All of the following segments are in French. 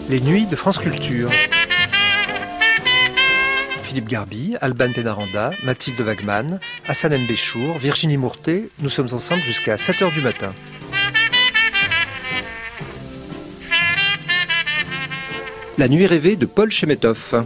Les nuits de France Culture. Philippe Garbi, Alban Pénaranda, Mathilde Wagman, Hassan M. Béchour, Virginie Mourtet, nous sommes ensemble jusqu'à 7h du matin. La nuit rêvée de Paul Chemetov.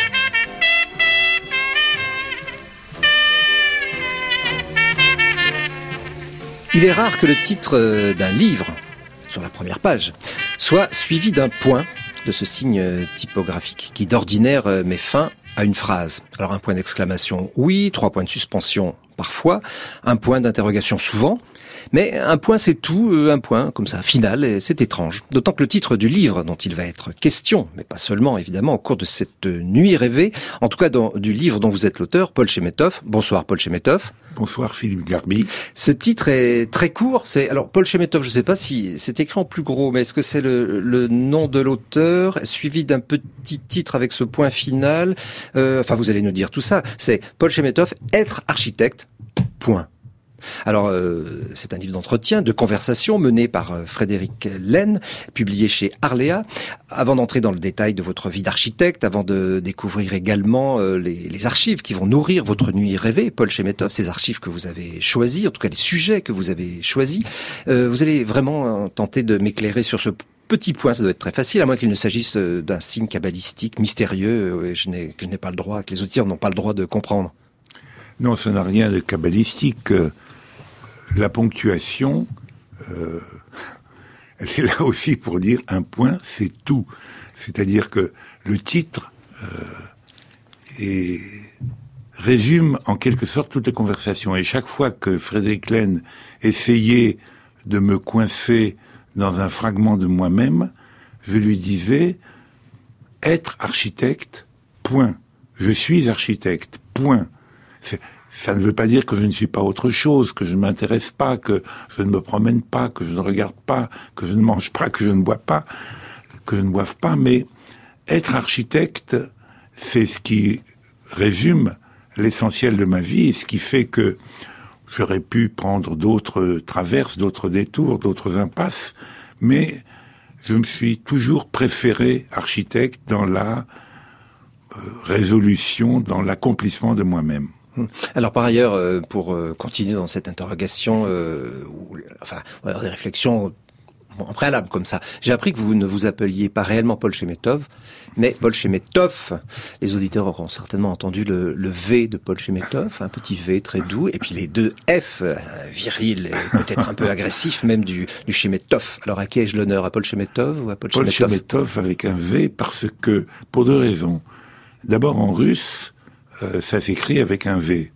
Il est rare que le titre d'un livre, sur la première page, soit suivi d'un point, de ce signe typographique qui d'ordinaire met fin à une phrase. Alors un point d'exclamation, oui, 3 points de suspension, parfois, un point d'interrogation souvent, mais un point c'est tout, un point comme ça, final, et c'est étrange. D'autant que le titre du livre dont il va être question, mais pas seulement évidemment, au cours de cette nuit rêvée, en tout cas du livre dont vous êtes l'auteur, Paul Chemetov. Bonsoir Paul Chemetov. Bonsoir Philippe Garbi. Ce titre est très court, alors Paul Chemetov, je ne sais pas si c'est écrit en plus gros, mais est-ce que c'est le nom de l'auteur, suivi d'un petit titre avec ce point final, vous allez nous dire tout ça, c'est Paul Chemetov, être architecte, point. Alors, c'est un livre d'entretien, de conversation mené par Frédéric Lenne, publié chez Arléa. Avant d'entrer dans le détail de votre vie d'architecte, avant de découvrir également les archives qui vont nourrir votre nuit rêvée, Paul Chemetov, ces archives que vous avez choisies, en tout cas les sujets que vous avez choisis, vous allez vraiment tenter de m'éclairer sur ce petit point. Ça doit être très facile, à moins qu'il ne s'agisse d'un signe kabbalistique mystérieux que je n'ai pas le droit, que les auditeurs n'ont pas le droit de comprendre. Non, ça n'a rien de kabbalistique. La ponctuation, elle est là aussi pour dire un point, c'est tout. C'est-à-dire que le titre résume en quelque sorte toutes les conversations. Et chaque fois que Frédéric Lenne essayait de me coincer dans un fragment de moi-même, je lui disais « être architecte, point. Je suis architecte, point. » Ça ne veut pas dire que je ne suis pas autre chose, que je ne m'intéresse pas, que je ne me promène pas, que je ne regarde pas, que je ne mange pas, que je ne bois pas, que je ne boive pas, mais être architecte, c'est ce qui résume l'essentiel de ma vie et ce qui fait que j'aurais pu prendre d'autres traverses, d'autres détours, d'autres impasses, mais je me suis toujours préféré architecte dans la résolution, dans l'accomplissement de moi-même. Alors par ailleurs, pour continuer dans cette interrogation, des réflexions en préalable comme ça, j'ai appris que vous ne vous appeliez pas réellement Paul Chemetov, mais Paul Chemetov. Les auditeurs auront certainement entendu le V de Paul Chemetov, un petit V très doux, et puis les 2 F, viril et peut-être un peu agressif même du Chemetov. Alors à qui ai-je l'honneur, à Paul Chemetov ou à Paul Chemetov ? Paul Chemetov avec un V parce que, pour 2 raisons. D'abord en russe, ça s'écrit avec un V.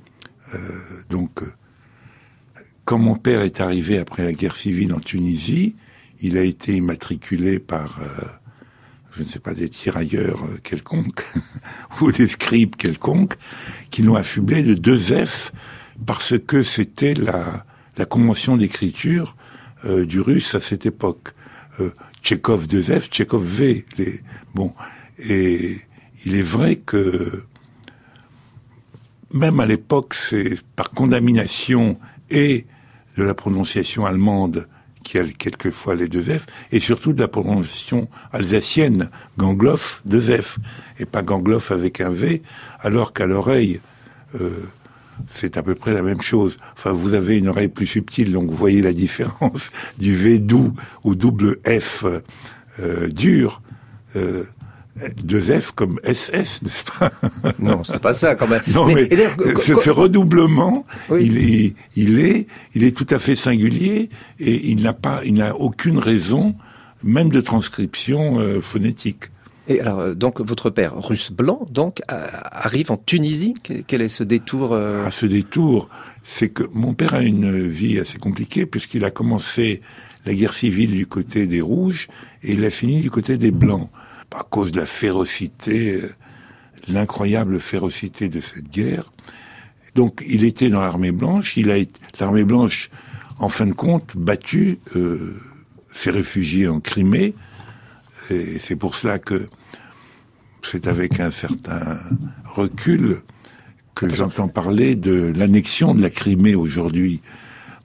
Quand mon père est arrivé après la guerre civile en Tunisie, il a été immatriculé par, je ne sais pas, des tirailleurs quelconques, ou des scribes quelconques, qui l'ont affublé de 2 F, parce que c'était la convention d'écriture du russe à cette époque. Tchekhov 2 F, Tchekhov V. Et il est vrai que même à l'époque, c'est par condamnation et de la prononciation allemande qui a quelquefois les 2 F, et surtout de la prononciation alsacienne, Gangloff 2 F, et pas Gangloff avec un V, alors qu'à l'oreille, c'est à peu près la même chose. Enfin, vous avez une oreille plus subtile, donc vous voyez la différence du V doux au double F dur. 2 F comme SS, n'est-ce pas? Non, c'est pas ça quand même. Non, mais ce redoublement, oui. il est tout à fait singulier et il n'a aucune raison, même de transcription phonétique. Et alors, donc, votre père, russe blanc, donc, arrive en Tunisie. Quel est ce détour Ce détour, c'est que mon père a une vie assez compliquée puisqu'il a commencé la guerre civile du côté des Rouges et il a fini du côté des Blancs. À cause de la férocité, l'incroyable férocité de cette guerre. Donc, il était dans l'armée blanche. L'armée blanche, en fin de compte, battue, s'est réfugiée en Crimée. Et c'est pour cela que c'est avec un certain recul que j'entends parler de l'annexion de la Crimée aujourd'hui.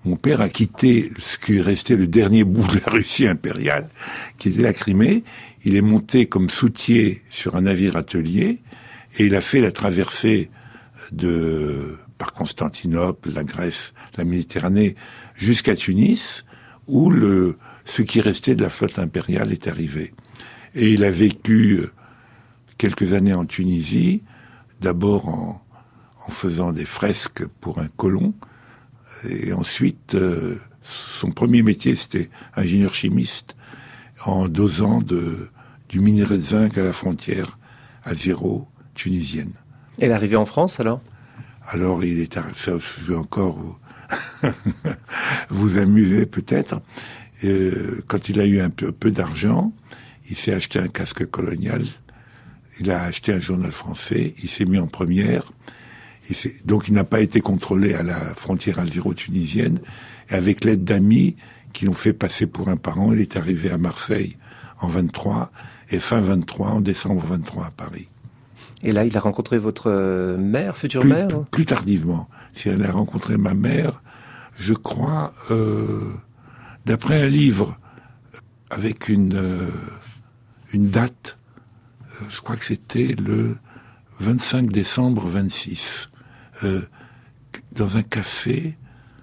mon père a quitté ce qui restait le dernier bout de la Russie impériale, qui était la Crimée. Il est monté comme soutier sur un navire atelier et il a fait la traversée par Constantinople, la Grèce, la Méditerranée, jusqu'à Tunis, où ce qui restait de la flotte impériale est arrivé. Et il a vécu quelques années en Tunisie, d'abord en faisant des fresques pour un colon, et ensuite, son premier métier, c'était ingénieur chimiste, en dosant du minerai de zinc à la frontière algéro-tunisienne. Et l'arrivée en France, alors? Alors, il est arrivé, ça, je vais encore vous amuser peut-être. Quand il a eu un peu d'argent, il s'est acheté un casque colonial, il a acheté un journal français, il s'est mis en première. Donc il n'a pas été contrôlé à la frontière algéro-tunisienne. Et avec l'aide d'amis qui l'ont fait passer pour un parent, il est arrivé à Marseille en 23 et fin 23, en décembre 23 à Paris. Et là, il a rencontré votre mère, future mère? Plus tardivement. Si elle a rencontré ma mère, je crois, d'après un livre avec une date, je crois que c'était le 25 décembre 26. Dans un café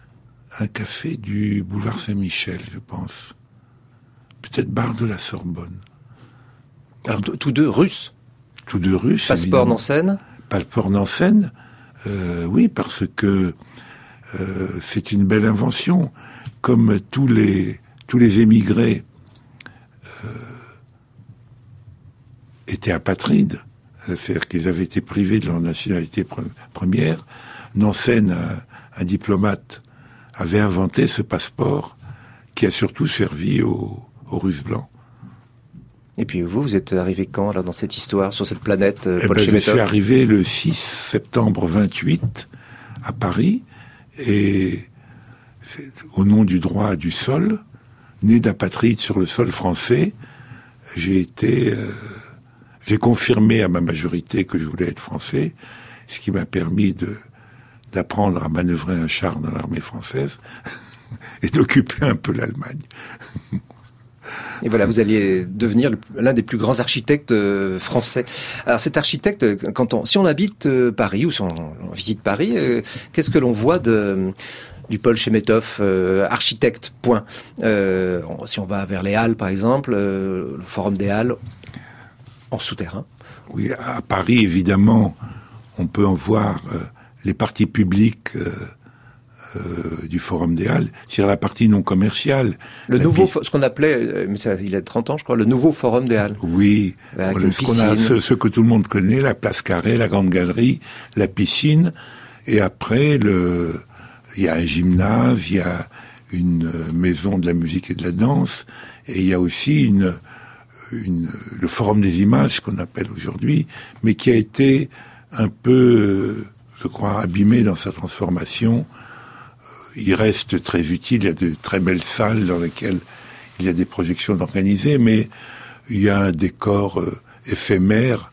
du boulevard Saint-Michel, je pense. Peut-être bar de la Sorbonne. Alors, tous deux russes? Tous deux russes, Passeport Nansen? Passeport Nansen, oui, parce que c'est une belle invention. Comme tous les émigrés étaient apatrides, c'est-à-dire qu'ils avaient été privés de leur nationalité première, Nansen, un diplomate, avait inventé ce passeport qui a surtout servi aux Russes blancs. Et puis vous êtes arrivé quand, là, dans cette histoire, sur cette planète, Paul Je Chemetov? suis arrivé le 6 septembre 28 à Paris, et au nom du droit du sol, né d'apatride sur le sol français, j'ai confirmé à ma majorité que je voulais être français, ce qui m'a permis d'apprendre à manœuvrer un char dans l'armée française et d'occuper un peu l'Allemagne. Et voilà, vous alliez devenir l'un des plus grands architectes français. Alors cet architecte, si on habite Paris ou si on visite Paris, qu'est-ce que l'on voit du Paul Chemetov, architecte, point. Si on va vers les Halles, par exemple, le Forum des Halles, en souterrain. Oui, à Paris, évidemment, on peut en voir les parties publiques du Forum des Halles, c'est-à-dire la partie non commerciale. Ce qu'on appelait, mais ça, il y a 30 ans, je crois, le nouveau Forum des Halles. Oui, ce que tout le monde connaît, la place Carrée, la Grande Galerie, la piscine, et après, il y a un gymnase, il y a une maison de la musique et de la danse, et il y a aussi le Forum des images, qu'on appelle aujourd'hui, mais qui a été un peu, je crois, abîmé dans sa transformation. Il reste très utile, il y a de très belles salles dans lesquelles il y a des projections organisées, mais il y a un décor éphémère.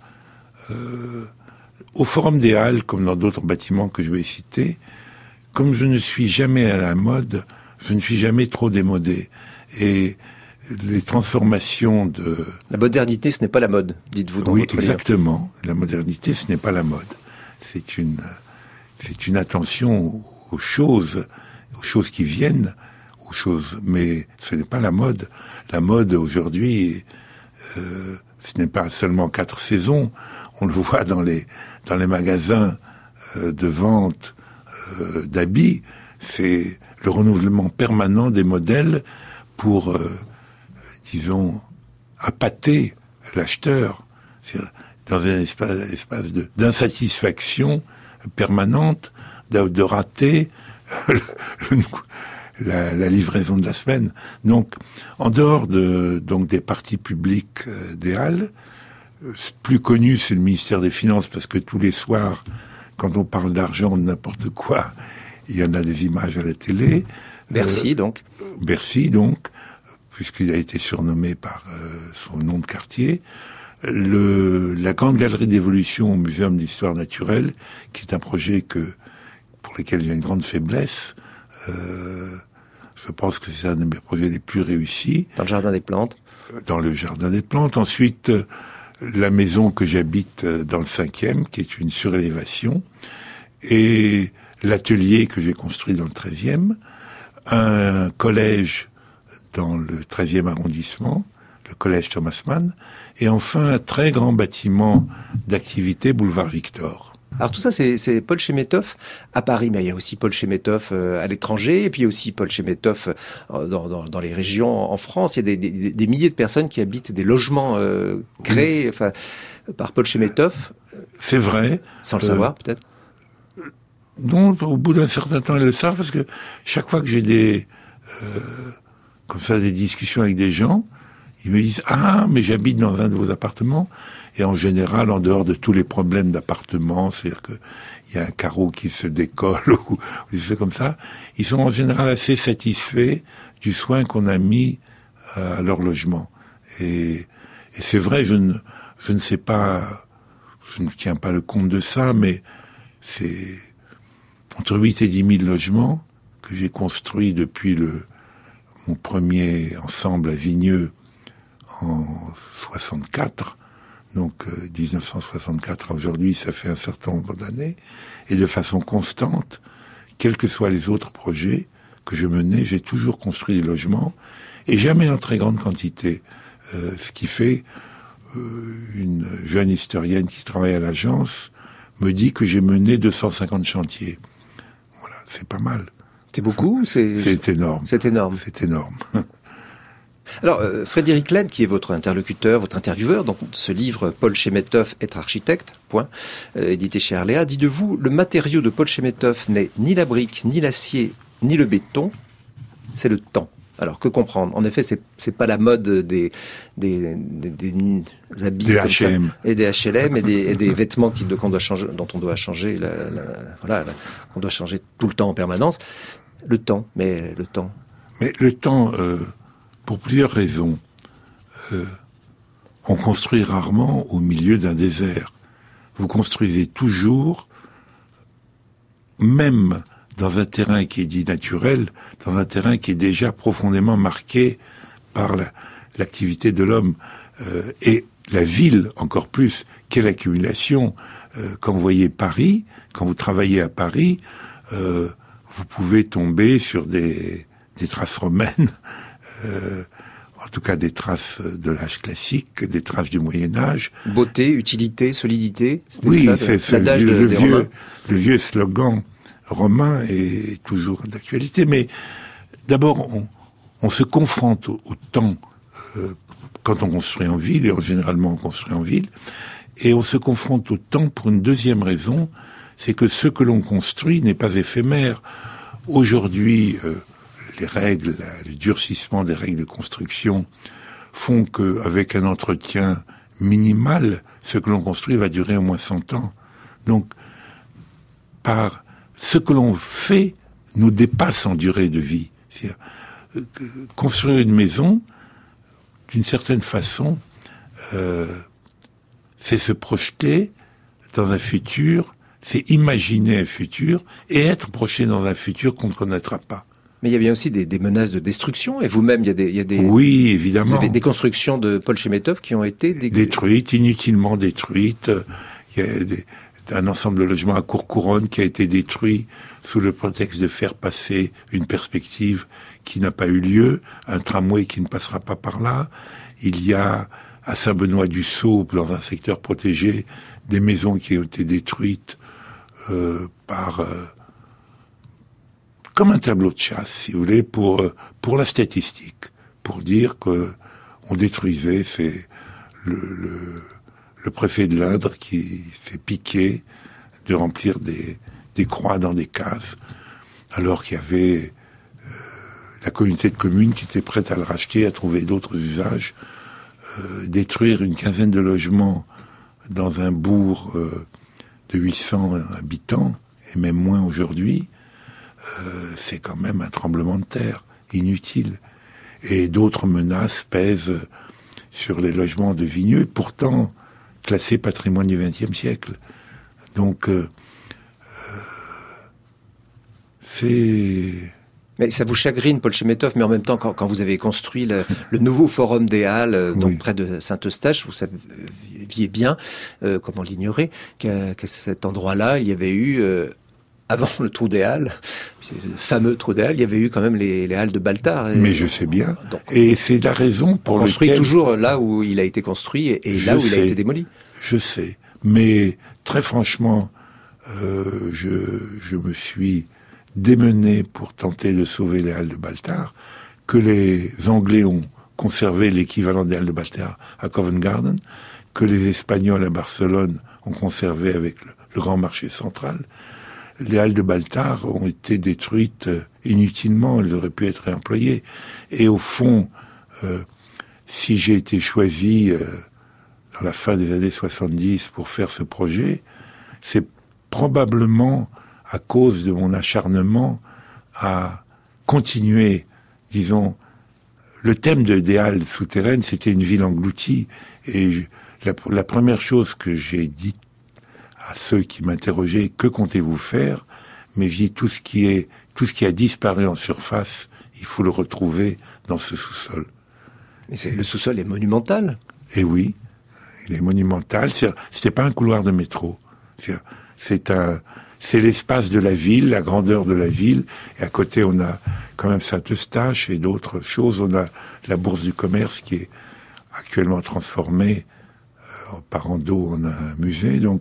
Au Forum des Halles, comme dans d'autres bâtiments que je vais citer, comme je ne suis jamais à la mode, je ne suis jamais trop démodé. Et les transformations La modernité, ce n'est pas la mode, dites-vous dans votre livre. Oui, exactement. La modernité, ce n'est pas la mode. C'est une attention aux choses qui viennent, mais ce n'est pas la mode. La mode, aujourd'hui, ce n'est pas seulement 4 saisons. On le voit dans les magasins de vente d'habits. C'est le renouvellement permanent des modèles pour, disons, appâter l'acheteur dans un espace d'insatisfaction permanente, de rater la livraison de la semaine. Donc, en dehors des parties publiques des Halles, plus connu, c'est le ministère des Finances, parce que tous les soirs, quand on parle d'argent, de n'importe quoi, il y en a des images à la télé. Bercy, donc, puisqu'il a été surnommé par son nom de quartier. La Grande Galerie d'évolution au Muséum d'histoire naturelle, qui est un projet pour lequel j'ai une grande faiblesse, Je pense que c'est un de mes projets les plus réussis. Dans le Jardin des Plantes. Dans le Jardin des Plantes. Ensuite, la maison que j'habite dans le 5e, qui est une surélévation, et l'atelier que j'ai construit dans le 13e, un collège dans le 13e arrondissement, le collège Thomas Mann, et enfin un très grand bâtiment d'activité, boulevard Victor. Alors tout ça, c'est Paul Chemetov à Paris, mais il y a aussi Paul Chemetov à l'étranger, et puis il y a aussi Paul Chemetov dans les régions en France. Il y a des milliers de personnes qui habitent des logements créés par Paul Chemetov. C'est vrai. Sans le savoir, peut-être. Non, au bout d'un certain temps, ils le savent, parce que chaque fois que j'ai comme ça, des discussions avec des gens, ils me disent « Ah, mais j'habite dans un de vos appartements ». Et en général, en dehors de tous les problèmes d'appartement, c'est-à-dire qu'il y a un carreau qui se décolle ou des choses comme ça, ils sont en général assez satisfaits du soin qu'on a mis à leur logement. Et c'est vrai, je ne sais pas, je ne tiens pas le compte de ça, mais c'est entre 8 et 10 000 logements que j'ai construits depuis mon premier ensemble à Vigneux en 64. Donc 1964 à aujourd'hui, ça fait un certain nombre d'années, et de façon constante, quels que soient les autres projets que je menais, j'ai toujours construit des logements, et jamais en très grande quantité. Ce qui fait, une jeune historienne qui travaille à l'agence me dit que j'ai mené 250 chantiers. Voilà, c'est pas mal. C'est beaucoup ou c'est énorme. C'est énorme. C'est énorme. Alors, Frédéric Lehn, qui est votre interlocuteur, votre intervieweur, donc ce livre « Paul Chemetov, être architecte », édité chez Arléa, dit de vous, le matériau de Paul Chemetov n'est ni la brique, ni l'acier, ni le béton, c'est le temps. Alors, que comprendre? En effet, c'est pas la mode des habits des comme H&M. Ça, et des H&M et des vêtements qu'on doit changer, dont on doit changer, qu'on doit changer tout le temps en permanence. Le temps. Mais le temps, pour plusieurs raisons. On construit rarement au milieu d'un désert. Vous construisez toujours, même dans un terrain qui est dit naturel, dans un terrain qui est déjà profondément marqué par l'activité de l'homme. Et la ville, encore plus, quelle accumulation. Quand vous voyez Paris, quand vous travaillez à Paris, vous pouvez tomber sur des traces romaines, en tout cas des traces de l'âge classique, des traces du Moyen-Âge. Beauté, utilité, solidité, oui, ça, c'est l'adage des Romains. Le vieux slogan romain est toujours d'actualité, mais d'abord, on se confronte au temps quand on construit en ville, et généralement on construit en ville, et on se confronte au temps pour une deuxième raison, c'est que ce que l'on construit n'est pas éphémère. Aujourd'hui, les règles, le durcissement des règles de construction font qu'avec un entretien minimal, ce que l'on construit va durer au moins 100 ans. Donc, par ce que l'on fait nous dépasse en durée de vie. C'est-à-dire, construire une maison, d'une certaine façon, c'est se projeter dans un futur, c'est imaginer un futur et être projeté dans un futur qu'on ne connaîtra pas. Mais il y a bien aussi des menaces de destruction, et vous-même, il y a des... Oui, évidemment. Vous avez des constructions de Paul Chemetov qui ont été... Détruites, inutilement détruites. Il y a un ensemble de logements à Courcouronnes qui a été détruit sous le prétexte de faire passer une perspective qui n'a pas eu lieu, un tramway qui ne passera pas par là. Il y a à Saint-Benoît-du-Sault, dans un secteur protégé, des maisons qui ont été détruites comme un tableau de chasse, si vous voulez, pour la statistique, pour dire que on détruisait. C'est le préfet de l'Indre qui s'est piqué de remplir des croix dans des cases, alors qu'il y avait la communauté de communes qui était prête à le racheter, à trouver d'autres usages. Détruire une quinzaine de logements dans un bourg de 800 habitants, et même moins aujourd'hui, c'est quand même un tremblement de terre inutile. Et d'autres menaces pèsent sur les logements de Vigneux, pourtant classés patrimoine du XXe siècle. Donc, c'est Mais ça vous chagrine, Paul Chemetov, mais en même temps, quand vous avez construit le nouveau Forum des Halles, donc près de Saint-Eustache, vous saviez bien, comment l'ignorer, qu'à cet endroit-là, il y avait eu, avant le trou des Halles, le fameux trou des Halles, il y avait eu quand même les Halles de Baltard. Mais je sais bien. Donc, et c'est la raison pour laquelle... On construit toujours là où il a été construit et là où il a été démoli. Je sais. Mais très franchement, je me suis démené pour tenter de sauver les Halles de Baltard, que les Anglais ont conservé l'équivalent des Halles de Baltard à Covent Garden, que les Espagnols à Barcelone ont conservé avec le grand marché central. Les Halles de Baltard ont été détruites inutilement, elles auraient pu être réemployées. Et au fond, si j'ai été choisi dans la fin des années 70 pour faire ce projet, c'est probablement à cause de mon acharnement à continuer, disons, le thème des Halles souterraines, c'était une ville engloutie. Et la première chose que j'ai dit à ceux qui m'interrogeaient, que comptez-vous faire? Mais j'ai dit, tout ce qui a disparu en surface, il faut le retrouver dans ce sous-sol. Mais le sous-sol est monumental. Et oui, il est monumental. C'était pas un couloir de métro. C'est l'espace de la ville, la grandeur de la ville. Et à côté, on a quand même Saint-Eustache et d'autres choses. On a la Bourse du Commerce qui est actuellement transformée en parent d'eau en un musée. Donc,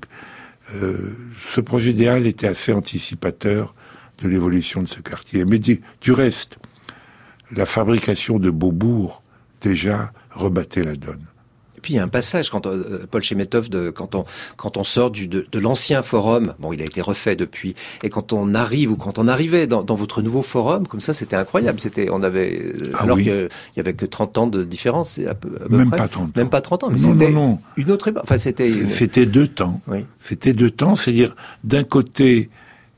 ce projet des Halles était assez anticipateur de l'évolution de ce quartier. Mais du reste, la fabrication de Beaubourg, déjà, rebattait la donne. Et puis il y a un passage, Paul Chemetov, quand on sort de l'ancien forum, bon, il a été refait depuis, et quand on arrivait dans votre nouveau forum, comme ça, c'était incroyable. Alors qu'il y avait que 30 ans de différence, à peu Même près. Pas 30 ans. Même pas 30 ans, mais c'était une autre époque. Enfin, c'était 2 temps. Oui. C'était 2 temps, c'est-à-dire, d'un côté,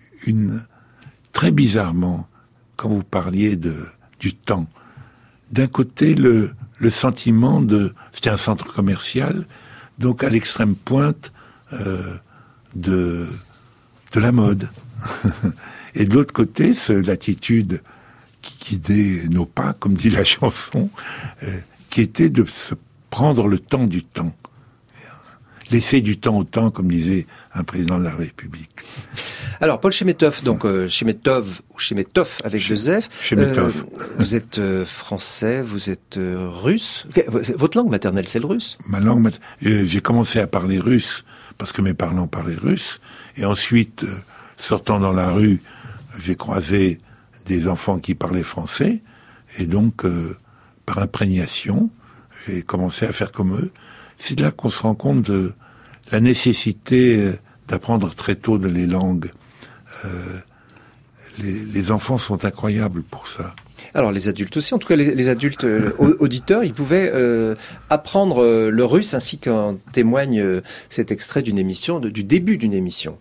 très bizarrement, quand vous parliez du temps, d'un côté, le sentiment c'était un centre commercial, donc à l'extrême pointe de la mode. Et de l'autre côté, l'attitude qui guidait nos pas, comme dit la chanson, qui était de se prendre le temps du temps. Laisser du temps au temps, comme disait un président de la République. Alors, Paul Chemetov, donc Chemetov ou Chemetov avec Joseph. Chemetov. Vous êtes français, vous êtes russe. Votre langue maternelle, c'est le russe? Ma langue j'ai commencé à parler russe parce que mes parents parlaient russe. Et ensuite, sortant dans la rue, j'ai croisé des enfants qui parlaient français. Et donc, par imprégnation, j'ai commencé à faire comme eux. C'est là qu'on se rend compte de la nécessité d'apprendre très tôt les langues. Les enfants sont incroyables pour ça. Alors les adultes aussi, en tout cas les adultes auditeurs, ils pouvaient apprendre le russe, ainsi qu'en témoigne cet extrait d'une émission, du début d'une émission.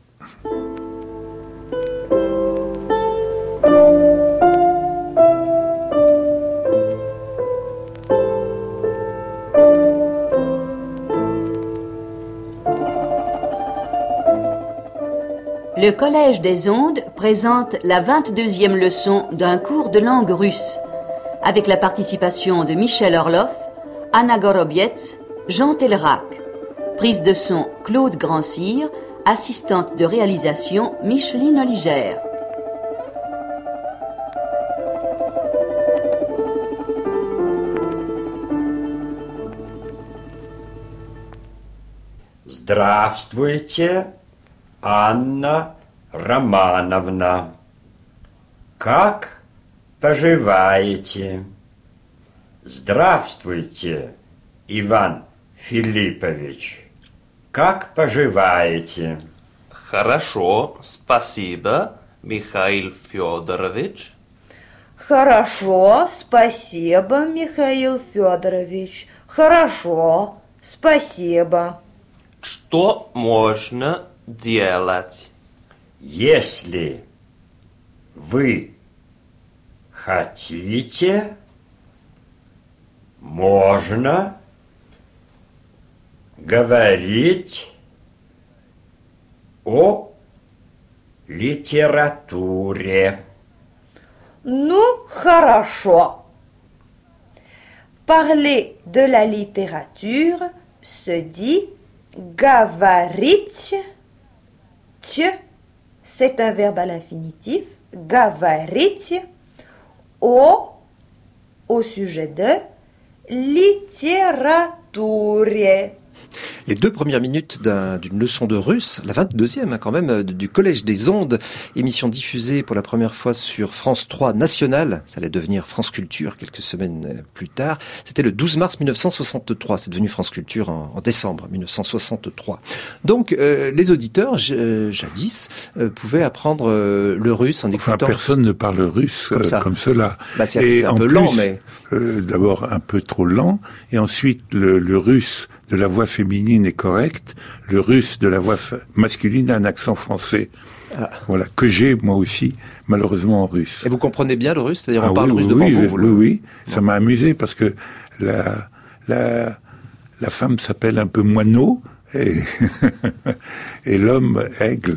Le Collège des Ondes présente la 22e leçon d'un cours de langue russe, avec la participation de Michel Orloff, Anna Gorobietz, Jean Tellerak. Prise de son Claude Grandcir, assistante de réalisation Micheline Oligère. Здравствуйте, Анна Романовна. Как поживаете? Здравствуйте, Иван Филиппович. Как поживаете? Хорошо, спасибо, Михаил Федорович. Хорошо, спасибо, Михаил Федорович. Хорошо, спасибо. Что можно делать? Если вы хотите, можно говорить о литературе. Ну, хорошо. Parler de la littérature se dit говорить. C'est un verbe à l'infinitif. Говорить au sujet de littérature. Les 2 premières minutes d'une leçon de russe, la 22e quand même, du Collège des Ondes, émission diffusée pour la première fois sur France 3 nationale, ça allait devenir France Culture quelques semaines plus tard, c'était le 12 mars 1963, c'est devenu France Culture en décembre 1963. Donc les auditeurs, jadis, pouvaient apprendre le russe en écoutant... Enfin, personne ne parle russe comme cela. Bah, c'est un peu lent, mais... D'abord un peu trop lent, et ensuite le russe de la voix féminine est correct, le russe de la voix masculine a un accent français. Ah. Voilà, que j'ai moi aussi, malheureusement en russe. Et vous comprenez bien le russe? C'est-à-dire on parle russe devant vous? Oui, ça m'a amusé parce que la femme s'appelle un peu moineau et, et l'homme aigle.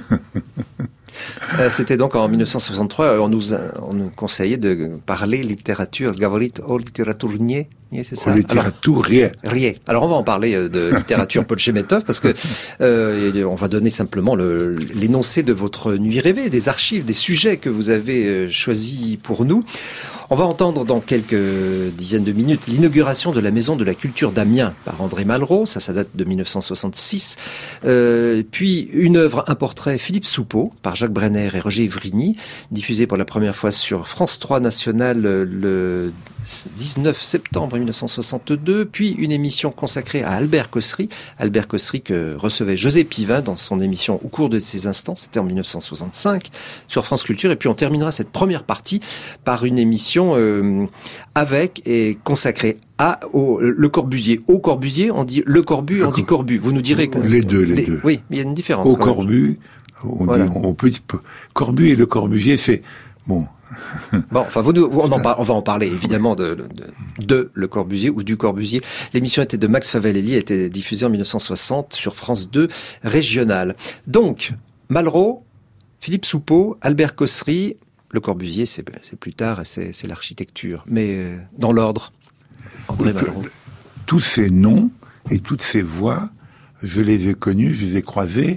C'était donc en 1963, on nous conseillait de parler littérature, говорить о литературне, c'est ça? Littérature. Alors on va en parler de littérature Paul Chemetov parce que on va donner simplement l'énoncé de votre nuit rêvée, des archives, des sujets que vous avez choisis pour nous. On va entendre dans quelques dizaines de minutes l'inauguration de la Maison de la Culture d'Amiens par André Malraux, ça date de 1966. Puis une œuvre, un portrait, Philippe Soupeau, par Jacques Brenner et Roger Ivrini, diffusé pour la première fois sur France 3 nationale le 19 septembre 1962, puis une émission consacrée à Albert Cossery que recevait José Pivin dans son émission Au cours de ces instants, c'était en 1965, sur France Culture, et puis on terminera cette première partie par une émission avec et consacrée à Le Corbusier. Au Corbusier, on dit Le Corbu, on dit Corbu. Vous nous direz que... Les deux. Oui, mais il y a une différence. Au Corbu, on peut... Corbu et Le Corbusier, c'est... Bon... Bon, enfin, on va en parler évidemment de Le Corbusier ou du Corbusier. L'émission était de Max Favalelli, a été diffusée en 1960 sur France 2 régionale. Donc, Malraux, Philippe Soupeau, Albert Cossery, Le Corbusier, c'est plus tard, et c'est l'architecture. Mais dans l'ordre, André Malraux. Tous ces noms et toutes ces voix, je les ai connus, je les ai croisés.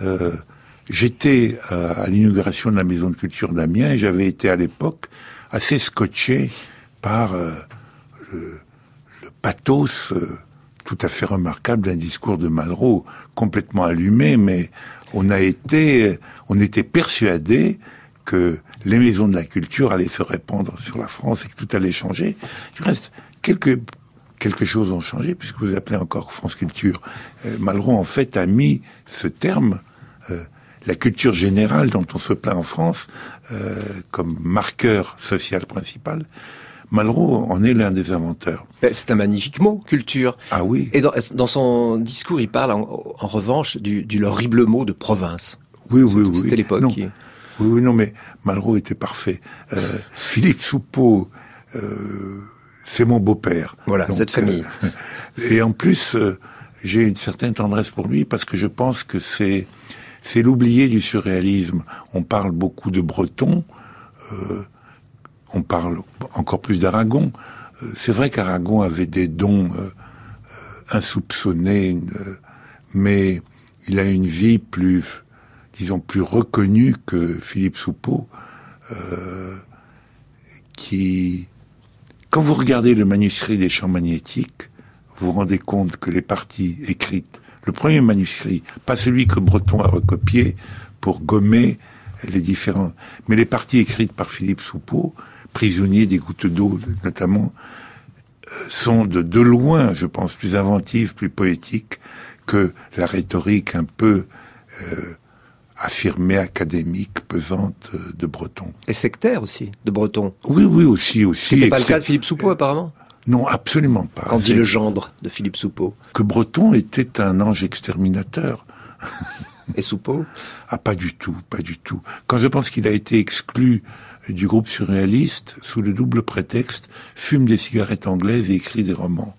J'étais à l'inauguration de la Maison de Culture d'Amiens et j'avais été à l'époque assez scotché par le pathos tout à fait remarquable d'un discours de Malraux, complètement allumé, mais on était persuadés que les maisons de la culture allaient se répandre sur la France et que tout allait changer. Du reste, quelque chose ont changé, puisque vous appelez encore France Culture. Malraux, en fait, a mis ce terme... la culture générale dont on se plaint en France comme marqueur social principal, Malraux en est l'un des inventeurs. C'est un magnifique mot, culture. Ah oui. Et dans son discours, il parle en revanche du horrible mot de province. Oui. C'était l'époque. Non, mais Malraux était parfait. Philippe Soupeau, c'est mon beau-père. Voilà, donc, cette famille. Et en plus, j'ai une certaine tendresse pour lui parce que je pense que c'est l'oublié du surréalisme. On parle beaucoup de Breton, on parle encore plus d'Aragon. C'est vrai qu'Aragon avait des dons insoupçonnés, mais il a une vie plus reconnue que Philippe Soupeau, qui, quand vous regardez le manuscrit des Chants magnétiques, vous vous rendez compte que les parties écrites, le premier manuscrit, pas celui que Breton a recopié pour gommer les différents, mais les parties écrites par Philippe Soupeau, prisonnier des gouttes d'eau notamment, sont de loin, je pense, plus inventives, plus poétiques que la rhétorique un peu affirmée, académique, pesante de Breton. Et sectaire aussi, de Breton. Oui, aussi. Ce qui n'était pas le cas de Philippe Soupeau, apparemment. Non, absolument pas. Quand dit le gendre de Philippe Soupeau. Que Breton était un ange exterminateur. Et Soupeau? Ah, pas du tout. Quand je pense qu'il a été exclu du groupe surréaliste, sous le double prétexte, fume des cigarettes anglaises et écrit des romans.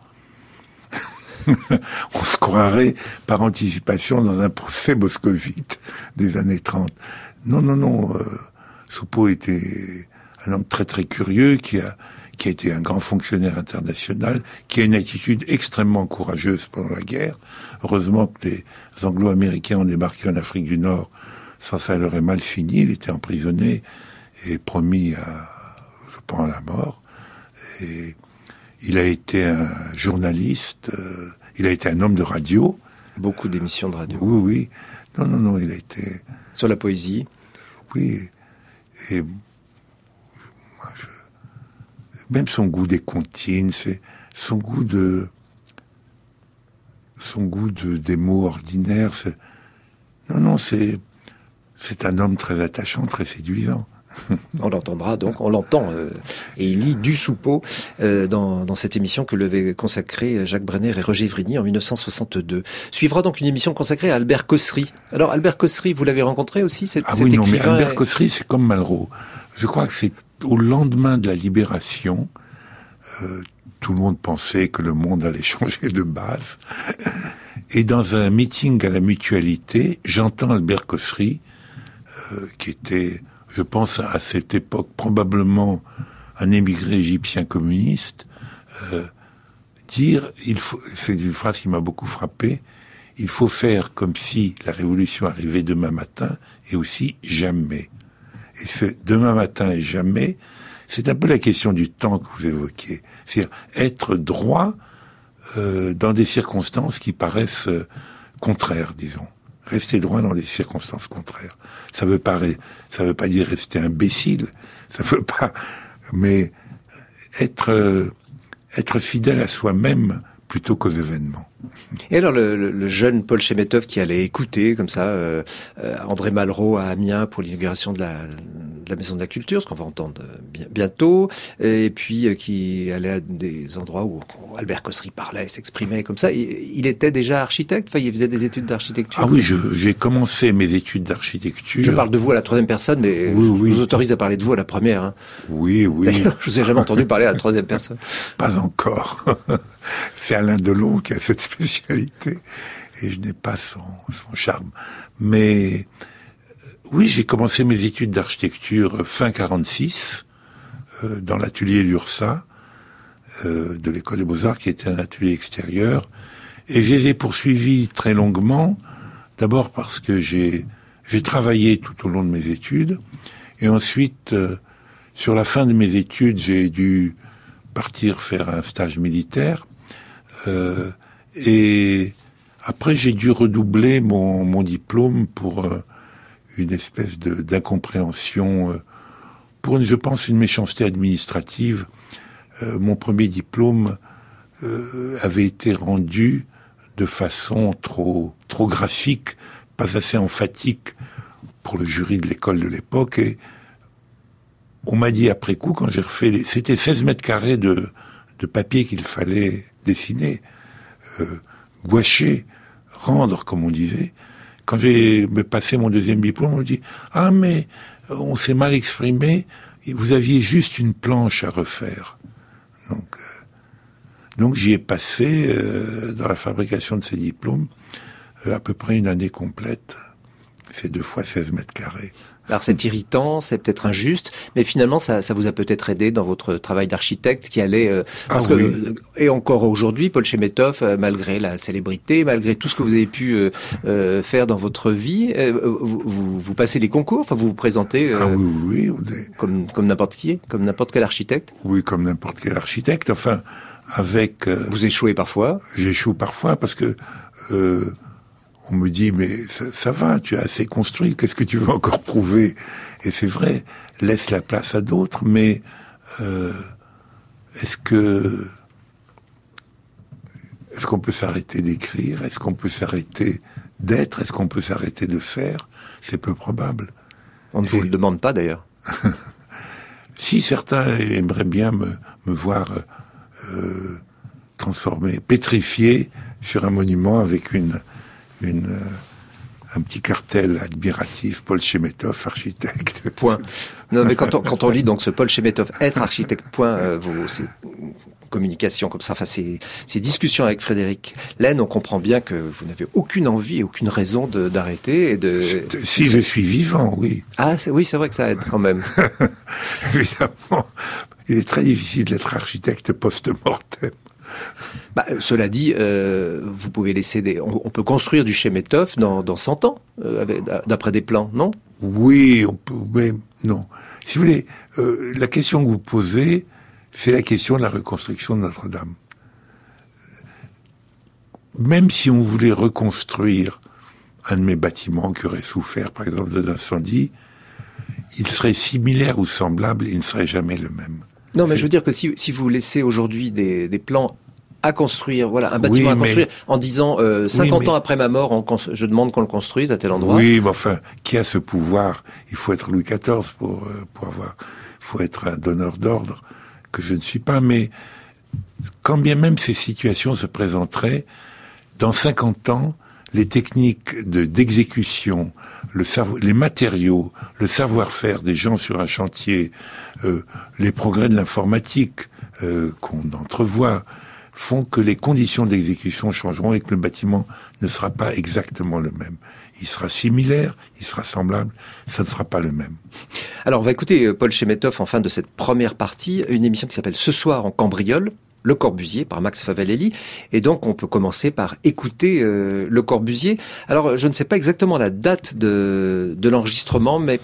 On se croirait par anticipation dans un procès moscovite des années 30. Non. Soupeau un homme très très curieux qui a été un grand fonctionnaire international, qui a une attitude extrêmement courageuse pendant la guerre. Heureusement que les Anglo-Américains ont débarqué en Afrique du Nord, sans ça leur est mal fini. Il était emprisonné et promis à la mort. Et il a été un journaliste, il a été un homme de radio. Beaucoup d'émissions de radio. Oui. Non, il a été... Sur la poésie. Oui. Et même son goût des comptines, c'est son goût des mots ordinaires. C'est un homme très attachant, très séduisant. On l'entendra donc, on l'entend, et il lit du Soupeau dans cette émission que lui avaient consacrée Jacques Brenner et Roger Vrigny en 1962. Suivra donc une émission consacrée à Albert Cossery. Alors Albert Cossery, vous l'avez rencontré aussi, cet écrivain. Mais Albert Cossery, c'est comme Malraux. Je crois que c'est au lendemain de la Libération, tout le monde pensait que le monde allait changer de base. Et dans un meeting à la Mutualité, j'entends Albert Cossery, qui était, je pense à cette époque, probablement un émigré égyptien communiste, dire, c'est une phrase qui m'a beaucoup frappé, il faut faire comme si la révolution arrivait demain matin, et aussi jamais. Et ce demain matin et jamais, c'est un peu la question du temps que vous évoquiez. C'est-à-dire être droit dans des circonstances qui paraissent contraires, disons. Rester droit dans des circonstances contraires. Ça veut pas dire rester imbécile. Ça veut pas, mais être fidèle à soi-même plutôt qu'aux événements. Et alors le jeune Paul Chemetov qui allait écouter comme ça André Malraux à Amiens pour l'inauguration de la Maison de la Culture, ce qu'on va entendre bientôt, et puis qui allait à des endroits où Albert Cossery parlait, s'exprimait comme ça. Il était déjà architecte, enfin il faisait des études d'architecture. Ah oui, j'ai commencé mes études d'architecture. Je parle de vous à la troisième personne, mais je vous autorise à parler de vous à la première. Hein. Oui. D'ailleurs, je vous ai jamais entendu parler à la troisième personne. Pas encore. C'est Alain Delon qui a cette spécialité et je n'ai pas son charme. Mais oui, j'ai commencé mes études d'architecture fin 46 dans l'atelier Lursa de l'école des Beaux-Arts, qui était un atelier extérieur, et je les ai poursuivis très longuement. D'abord parce que j'ai travaillé tout au long de mes études, et ensuite sur la fin de mes études, j'ai dû partir faire un stage militaire. Et après, j'ai dû redoubler mon diplôme pour une espèce d'incompréhension, pour, je pense, une méchanceté administrative. Mon premier diplôme avait été rendu de façon trop graphique, pas assez emphatique pour le jury de l'école de l'époque. Et on m'a dit après coup, quand j'ai refait c'était 16 mètres carrés de papier qu'il fallait dessiner, gouacher, rendre, comme on disait. Quand j'ai passé mon deuxième diplôme, on me dit « Ah, mais on s'est mal exprimé, vous aviez juste une planche à refaire. » Donc j'y ai passé, dans la fabrication de ces diplômes, à peu près une année complète. C'est 2 fois 16 mètres carrés. Alors c'est irritant, c'est peut-être injuste, mais finalement ça vous a peut-être aidé dans votre travail d'architecte qui allait... et encore aujourd'hui, Paul Chemetov, malgré la célébrité, malgré tout ce que vous avez pu faire dans votre vie, vous passez les concours, enfin vous vous présentez oui. comme n'importe qui, comme n'importe quel architecte. Oui, comme n'importe quel architecte, enfin, avec... Vous échouez parfois. J'échoue parfois parce que... on me dit, mais ça va, tu as assez construit, qu'est-ce que tu veux encore prouver? Et c'est vrai, laisse la place à d'autres, mais est-ce qu'on peut s'arrêter d'écrire? Est-ce qu'on peut s'arrêter d'être? Est-ce qu'on peut s'arrêter de faire? C'est peu probable. On ne vous le demande pas, d'ailleurs. Si certains aimeraient bien me voir transformé, pétrifié sur un monument avec un petit cartel admiratif, Paul Chemetov, architecte. Point. Non, mais quand on lit donc ce Paul Chemetov, être architecte, point, communication comme ça, enfin ces discussions avec Frédéric Lehn, on comprend bien que vous n'avez aucune envie et aucune raison d'arrêter et de... Si je suis vivant, oui. Ah oui, c'est vrai que ça aide quand même. Évidemment, il est très difficile d'être architecte post-mortem. Cela dit, vous pouvez laisser on peut construire du Chemetov dans 100 ans, d'après des plans, non? Oui, on peut, mais non. Si vous voulez, la question que vous posez, c'est la question de la reconstruction de Notre-Dame. Même si on voulait reconstruire un de mes bâtiments qui aurait souffert, par exemple, d'un incendie, il serait similaire ou semblable, il ne serait jamais le même. Non, mais je veux dire que si vous laissez aujourd'hui des plans à construire, un bâtiment à construire, en disant 50 ans après ma mort, je demande qu'on le construise à tel endroit. Oui, mais enfin, qui a ce pouvoir? Il faut être Louis XIV pour avoir. Il faut être un donneur d'ordre que je ne suis pas. Mais quand bien même ces situations se présenteraient, dans 50 ans, les techniques d'exécution, les matériaux, le savoir-faire des gens sur un chantier, les progrès de l'informatique qu'on entrevoit, font que les conditions d'exécution changeront et que le bâtiment ne sera pas exactement le même. Il sera similaire, il sera semblable, ça ne sera pas le même. Alors, on va écouter Paul Chemetov en fin de cette première partie, une émission qui s'appelle Ce soir en Cambriole, Le Corbusier, par Max Favalelli. Et donc, on peut commencer par écouter Le Corbusier. Alors, je ne sais pas exactement la date de l'enregistrement, mais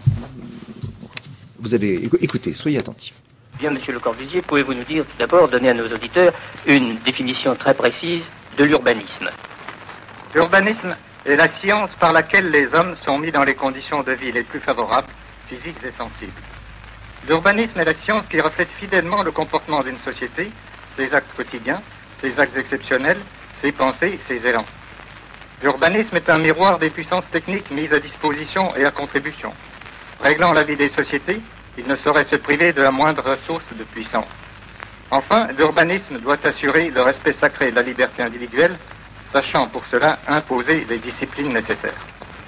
vous allez écouter, soyez attentifs. Bien, Monsieur Le Corbusier, pouvez-vous nous dire, d'abord, donner à nos auditeurs une définition très précise de l'urbanisme? L'urbanisme est la science par laquelle les hommes sont mis dans les conditions de vie les plus favorables, physiques et sensibles. L'urbanisme est la science qui reflète fidèlement le comportement d'une société, ses actes quotidiens, ses actes exceptionnels, ses pensées, ses élans. L'urbanisme est un miroir des puissances techniques mises à disposition et à contribution. Réglant la vie des sociétés, il ne saurait se priver de la moindre ressource de puissance. Enfin, l'urbanisme doit assurer le respect sacré de la liberté individuelle, sachant pour cela imposer les disciplines nécessaires.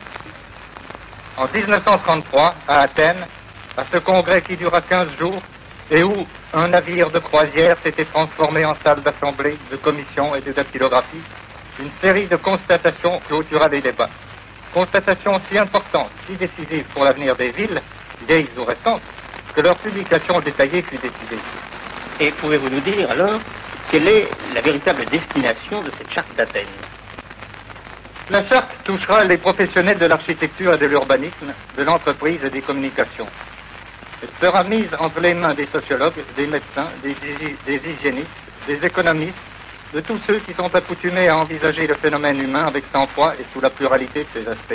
En 1933, à Athènes, à ce congrès qui dura 15 jours, et où un navire de croisière s'était transformé en salle d'assemblée, de commission et de dactylographie, une série de constatations clôtura les débats. Constatations si importantes, si décisives pour l'avenir des villes, vieilles ou récentes, que leur publication détaillée fut décidée. Et pouvez-vous nous dire alors quelle est la véritable destination de cette charte d'Athènes? La charte touchera les professionnels de l'architecture et de l'urbanisme, de l'entreprise et des communications. Elle sera mise entre les mains des sociologues, des médecins, des hygiénistes, des économistes, de tous ceux qui sont accoutumés à envisager le phénomène humain avec sang-froid et sous la pluralité de ses aspects.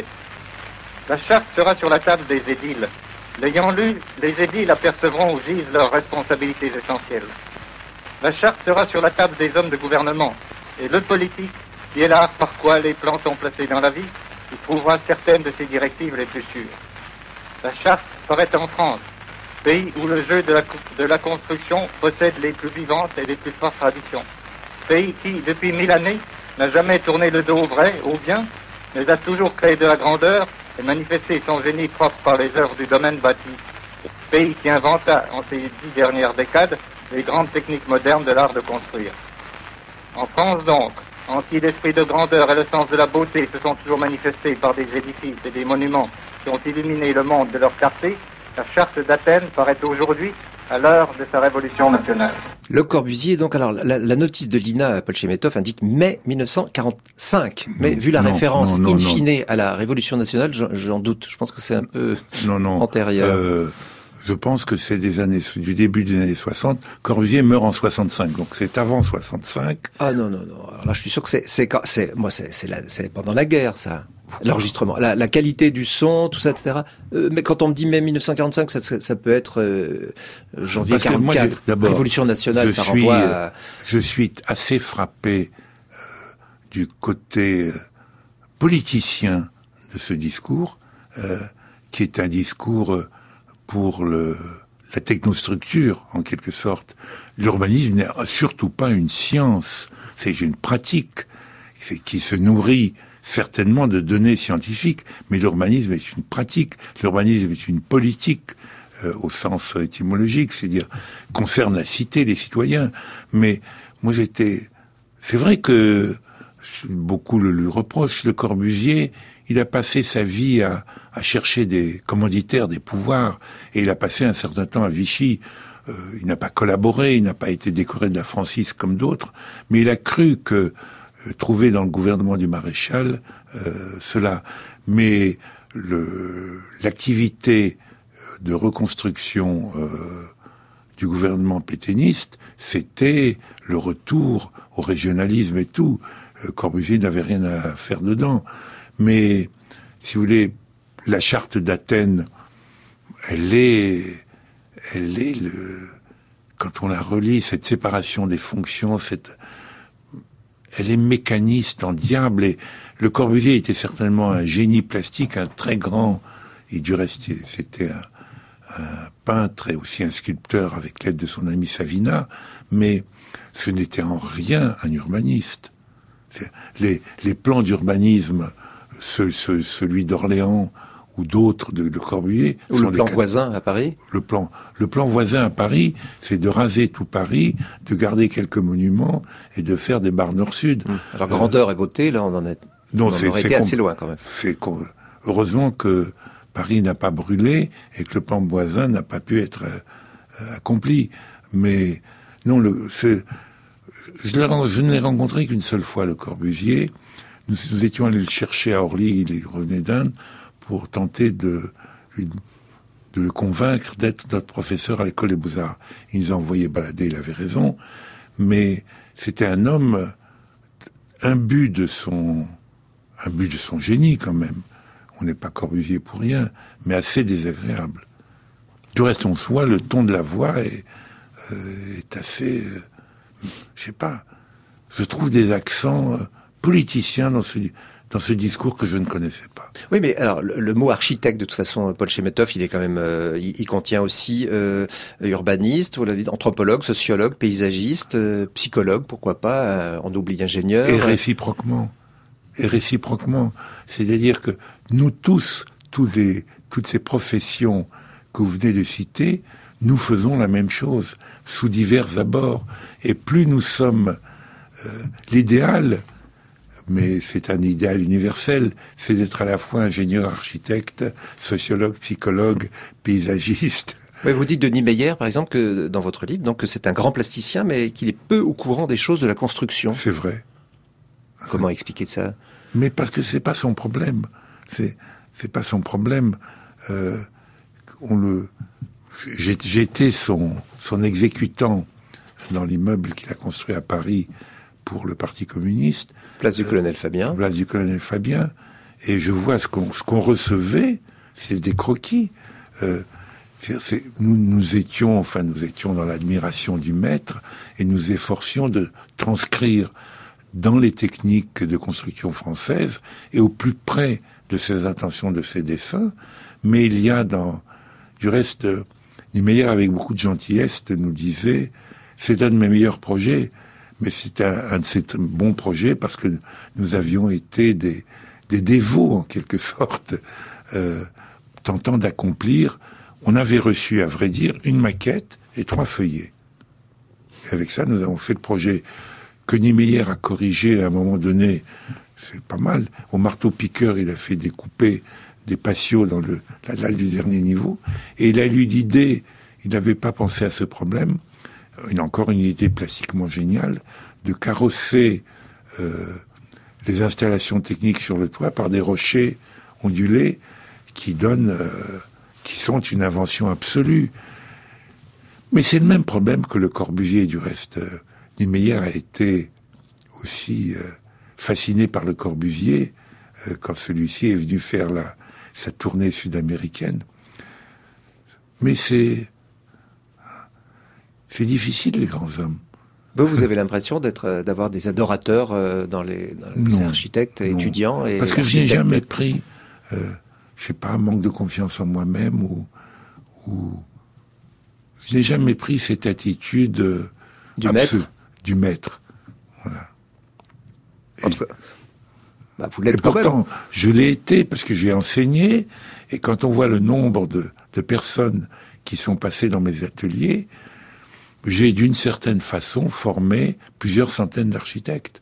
La charte sera sur la table des édiles. L'ayant lu, les édiles apercevront où gisent leurs responsabilités essentielles. La charte sera sur la table des hommes de gouvernement, et le politique, qui est l'art par quoi les plans sont placés dans la vie, y trouvera certaines de ses directives les plus sûres. La charte paraît en France, pays où le jeu de la construction possède les plus vivantes et les plus fortes traditions. Pays qui, depuis 1000 années, n'a jamais tourné le dos au vrai, au bien, mais a toujours créé de la grandeur et manifesté son génie propre par les œuvres du domaine bâti. Pays qui inventa, en ces 10 dernières décades, les grandes techniques modernes de l'art de construire. En France donc, en qui l'esprit de grandeur et le sens de la beauté se sont toujours manifestés par des édifices et des monuments qui ont illuminé le monde de leur clarté, la charte d'Athènes paraît aujourd'hui à l'heure de sa révolution nationale. Le Corbusier, donc, alors, la notice de l'INA, Paul Chemetov, indique mai 1945. Mais vu la référence in fine à la révolution nationale, j'en doute. Je pense que c'est un peu antérieur. Je pense que c'est du début des années 60. Corbusier meurt en 65, donc c'est avant 65. Ah non. Alors là, je suis sûr que c'est pendant la guerre, ça. L'enregistrement, la qualité du son, tout ça, etc. Mais quand on me dit mai 1945, ça peut être janvier 44. Révolution nationale, ça renvoie à... Je suis assez frappé du côté politicien de ce discours, qui est un discours pour la technostructure, en quelque sorte. L'urbanisme n'est surtout pas une science, c'est une pratique qui se nourrit certainement de données scientifiques, mais l'urbanisme est une pratique, l'urbanisme est une politique au sens étymologique, c'est-à-dire concerne la cité, les citoyens. Mais moi c'est vrai que beaucoup le lui reprochent. Le Corbusier, il a passé sa vie à chercher des commanditaires, des pouvoirs, et il a passé un certain temps à Vichy. Il n'a pas collaboré, il n'a pas été décoré de la Francis comme d'autres, mais il a cru que trouver dans le gouvernement du maréchal cela. Mais l'activité de reconstruction du gouvernement pétainiste, c'était le retour au régionalisme et tout. Corbusier n'avait rien à faire dedans. Mais, si vous voulez, la charte d'Athènes, elle est quand on la relit, cette séparation des fonctions, elle est mécaniste en diable. Et le Corbusier était certainement un génie plastique, un très grand, et du reste, c'était un peintre et aussi un sculpteur avec l'aide de son ami Savina, mais ce n'était en rien un urbaniste. Les plans d'urbanisme, celui d'Orléans ou d'autres de Corbusier... Ou le plan voisin à Paris. Le plan voisin à Paris, c'est de raser tout Paris, de garder quelques monuments et de faire des barres nord-sud. Alors grandeur et beauté, là on en aurait été assez loin quand même. Heureusement que Paris n'a pas brûlé et que le plan voisin n'a pas pu être accompli. Mais non, je ne l'ai rencontré qu'une seule fois, le Corbusier. Nous étions allés le chercher à Orly, il revenait d'Inde, pour tenter de le convaincre d'être notre professeur à l'école des Beaux-Arts. Il nous a envoyé balader, il avait raison, mais c'était un homme imbu de son génie quand même. On n'est pas Corbusier pour rien, mais assez désagréable. Du reste, on se voit, le ton de la voix est assez... je sais pas, je trouve des accents politiciens dans ce discours que je ne connaissais pas. Oui, mais alors le mot architecte, de toute façon, Paul Chemetov, il est quand même, il contient aussi urbaniste, vous l'avez dit, anthropologue, sociologue, paysagiste, psychologue, pourquoi pas, on oublie ingénieur. Et réciproquement. C'est-à-dire que nous tous, toutes ces professions que vous venez de citer, nous faisons la même chose, sous divers abords. Et plus nous sommes l'idéal, mais c'est un idéal universel, c'est d'être à la fois ingénieur, architecte, sociologue, psychologue, paysagiste. Oui, vous dites Denis Meyer, par exemple, que dans votre livre, donc que c'est un grand plasticien, mais qu'il est peu au courant des choses de la construction. C'est vrai. Comment expliquer ça? Mais parce que c'est pas son problème. C'est pas son problème. J'étais son exécutant dans l'immeuble qu'il a construit à Paris pour le Parti communiste. Place du Colonel Fabien. Place du Colonel Fabien. Et je vois ce qu'on recevait, c'est des croquis. Nous étions dans l'admiration du maître et nous efforcions de transcrire dans les techniques de construction françaises et au plus près de ses intentions, de ses dessins. Mais il y a du reste, Niemeyer, avec beaucoup de gentillesse, nous disait, c'est un de mes meilleurs projets, mais c'est un de ces bons projets parce que nous avions été des dévots, en quelque sorte, tentant d'accomplir. On avait reçu, à vrai dire, une maquette et 3 feuillets. Et avec ça, nous avons fait le projet que Niemeyer a corrigé à un moment donné. C'est pas mal. Au marteau-piqueur, il a fait découper des patios dans la dalle du dernier niveau. Et il a eu l'idée, il n'avait pas pensé à ce problème, encore une idée plastiquement géniale, de carrosser les installations techniques sur le toit par des rochers ondulés qui sont une invention absolue. Mais c'est le même problème que le Corbusier, du reste. Niemeyer a été aussi fasciné par le Corbusier quand celui-ci est venu faire sa tournée sud-américaine. Mais c'est difficile, les grands hommes. Vous avez l'impression d'avoir des adorateurs dans les architectes, étudiants et parce que je n'ai jamais pris, je sais pas, un manque de confiance en moi-même ou je n'ai jamais pris cette attitude du maître. Voilà. En tout cas, vous l'êtes et pourtant, je l'ai été parce que j'ai enseigné, et quand on voit le nombre de personnes qui sont passés dans mes ateliers, j'ai d'une certaine façon formé plusieurs centaines d'architectes.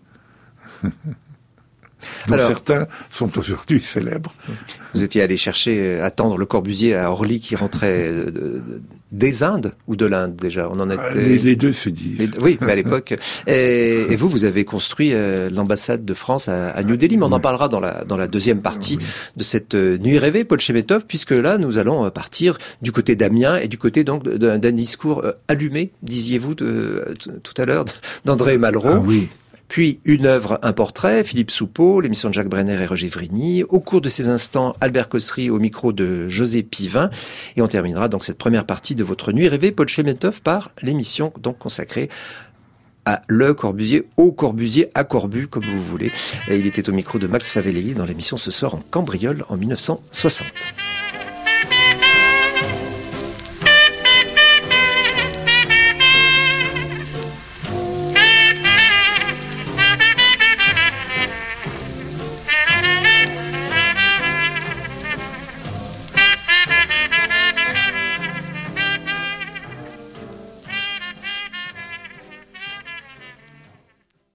dont certains sont aujourd'hui célèbres. Vous étiez allé chercher, attendre Le Corbusier à Orly qui rentrait des Indes ou de l'Inde déjà? On en était... les deux se disent. Oui, mais à l'époque. Et vous avez construit l'ambassade de France à New Delhi, mais on en parlera dans la deuxième partie de cette nuit rêvée, Paul Chemetov, puisque là, nous allons partir du côté d'Amiens et du côté donc d'un discours allumé, disiez-vous tout à l'heure, d'André Malraux. Ah oui. Puis une œuvre, un portrait, Philippe Soupeau, l'émission de Jacques Brenner et Roger Vrigny. Au cours de ces instants, Albert Cossery au micro de José Pivin. Et on terminera donc cette première partie de votre nuit rêvée, Paul Chemetov, par l'émission donc consacrée à Le Corbusier, au Corbusier, à Corbu, comme vous voulez. Et il était au micro de Max Favelli dans l'émission Ce soir en cambriole en 1960.